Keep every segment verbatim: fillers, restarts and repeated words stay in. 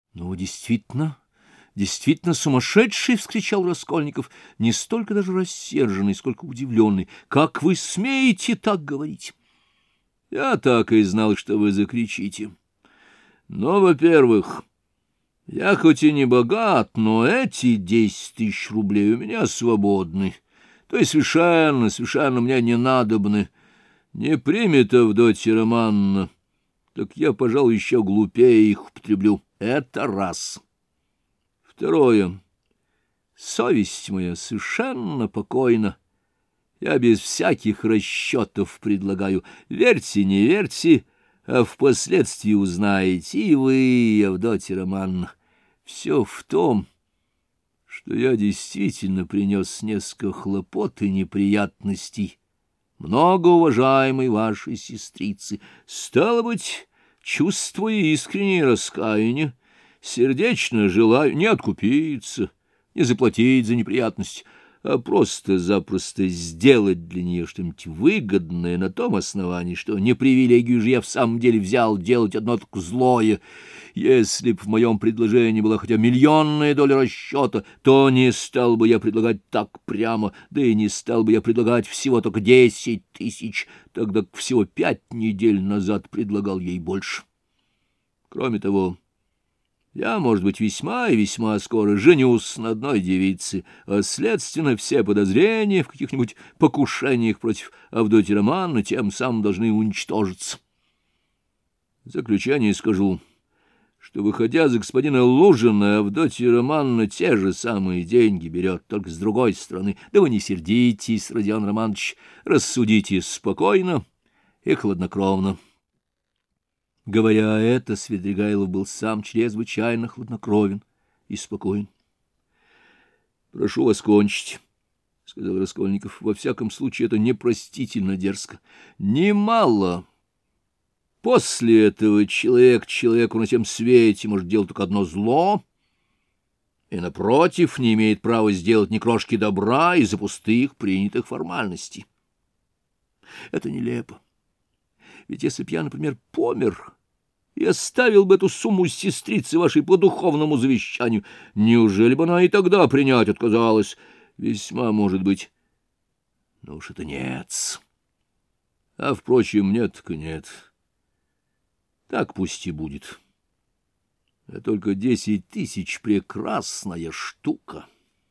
— Ну, действительно, действительно сумасшедший! — вскричал Раскольников, не столько даже рассерженный, сколько удивленный. — Как вы смеете так говорить? — Я так и знал, что вы закричите. Но, во-первых, я хоть и не богат, но эти десять тысяч рублей у меня свободны, то есть совершенно, совершенно мне не надобны. Не примет Авдотья Романовна, так я, пожалуй, еще глупее их употреблю. Это раз. Второе. Совесть моя совершенно покойна. Я без всяких расчетов предлагаю. Верьте, не верьте, а впоследствии узнаете и вы, Авдотья Романовна. Все в том, что я действительно принес несколько хлопот и неприятностей многоуважаемой вашей сестрицы. Стало быть, чувствуя искреннее раскаяние, сердечно желаю не откупиться, не заплатить за неприятность, а просто-запросто сделать для нее что-нибудь выгодное на том основании, что не привилегию же я в самом деле взял делать одно только злое. Если б в моем предложении была хотя миллионная доля расчета, то не стал бы я предлагать так прямо, да и не стал бы я предлагать всего только десять тысяч, тогда всего пять недель назад предлагал ей больше. Кроме того, я, может быть, весьма и весьма скоро женюсь на одной девице, а, следственно, все подозрения в каких-нибудь покушениях против Авдотьи Романовны тем самым должны уничтожиться. В заключение скажу, что, выходя за господина Лужина, Авдотья Романовна те же самые деньги берет, только с другой стороны. Да вы не сердитесь, Родион Романович, рассудите спокойно и хладнокровно. Говоря это, Свидригайлов был сам чрезвычайно хладнокровен и спокоен. — Прошу вас кончить, — сказал Раскольников. — Во всяком случае, это непростительно дерзко. Немало. После этого человек человеку на всем свете может делать только одно зло, и, напротив, не имеет права сделать ни крошки добра из-за пустых принятых формальностей. Это нелепо. Ведь если б я, например, помер и оставил бы эту сумму сестрице вашей по духовному завещанию, неужели бы она и тогда принять отказалась? Весьма может быть. Но уж это нет. А, впрочем, нет-ка нет. Так пусть и будет. А только десять тысяч — прекрасная штука.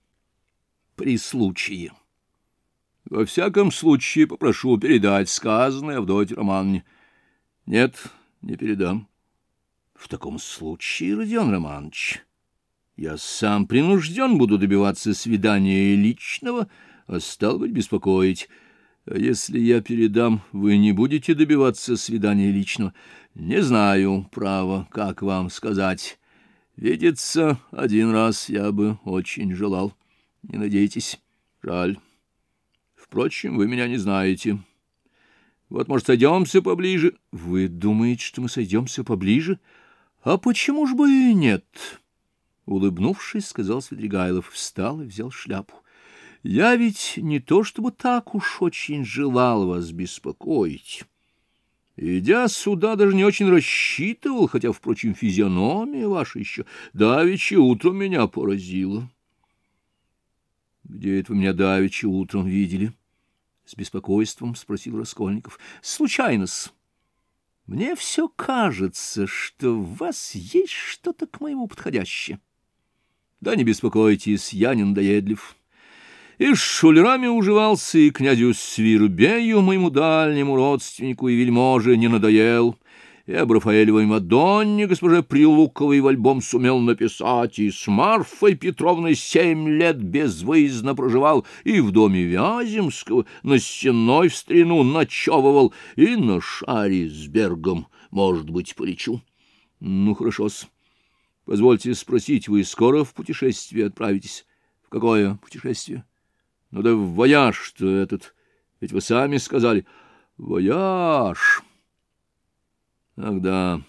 При случае. Во всяком случае попрошу передать сказанное Авдотье Романовне. Нет, не передам. В таком случае, Родион Романович, я сам принужден буду добиваться свидания личного, а стал быть, беспокоить. А если я передам, вы не будете добиваться свидания личного? Не знаю, право, как вам сказать. Видеться один раз я бы очень желал. Не надейтесь, жаль. Впрочем, вы меня не знаете. Вот, может, сойдемся поближе? Вы думаете, что мы сойдемся поближе? А почему ж бы и нет? Улыбнувшись, сказал Свидригайлов, встал и взял шляпу. Я ведь не то чтобы так уж очень желал вас беспокоить. Идя сюда, даже не очень рассчитывал, хотя, впрочем, физиономия ваша еще давеча утром меня поразила. Где это вы меня давеча утром видели? С беспокойством спросил Раскольников. Случайно-с. Мне все кажется, что в вас есть что-то к моему подходящее. Да не беспокойтесь, я не надоедлив. И с шулерами уживался, и князю Свирбею, моему дальнему родственнику и вельможе, не надоел. И об Рафаэлевой Мадонне госпоже Прилуковой в альбом сумел написать, и с Марфой Петровной семь лет безвыездно проживал, и в доме Вяземского на Стенной в старину ночевывал, и на шаре с Бергом, может быть, полечу. Ну, хорошо-с. Позвольте спросить, вы скоро в путешествие отправитесь? В какое путешествие? Ну да в вояж-то этот, ведь вы сами сказали. Вояж... Ах, да.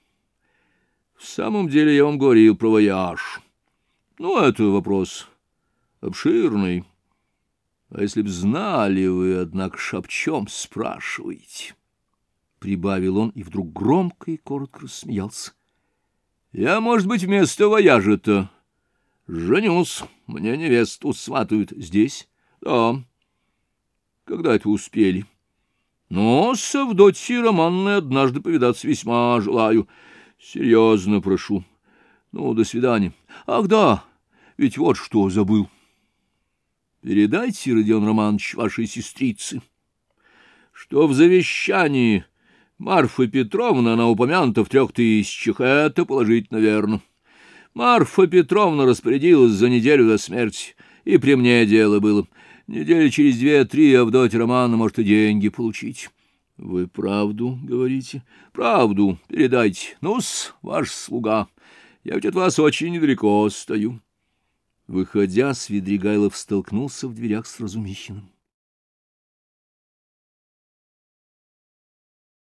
В самом деле я вам говорил про вояж. Ну, это вопрос обширный. А если б знали вы, однако, об чем спрашиваете? Прибавил он и вдруг громко и коротко рассмеялся. Я, может быть, вместо вояжа-то женюсь, мне невесту сватают здесь. Да. Когда это успели? Но с Авдотьей Романовной однажды повидаться весьма желаю. Серьезно прошу. Ну, до свидания. Ах, да, ведь вот что забыл. Передайте, Родион Романович, вашей сестрице, что в завещании Марфа Петровна, она упомянута в трех тысячах, это положительно верно. Марфа Петровна распорядилась за неделю до смерти, и при мне дело было. Недели через две-три Авдотья Романовна может и деньги получить. Вы правду говорите? Правду передайте. Ну-с, ваш слуга. Я ведь от вас очень недалеко стою. Выходя, Свидригайлов столкнулся в дверях с Разумихиным.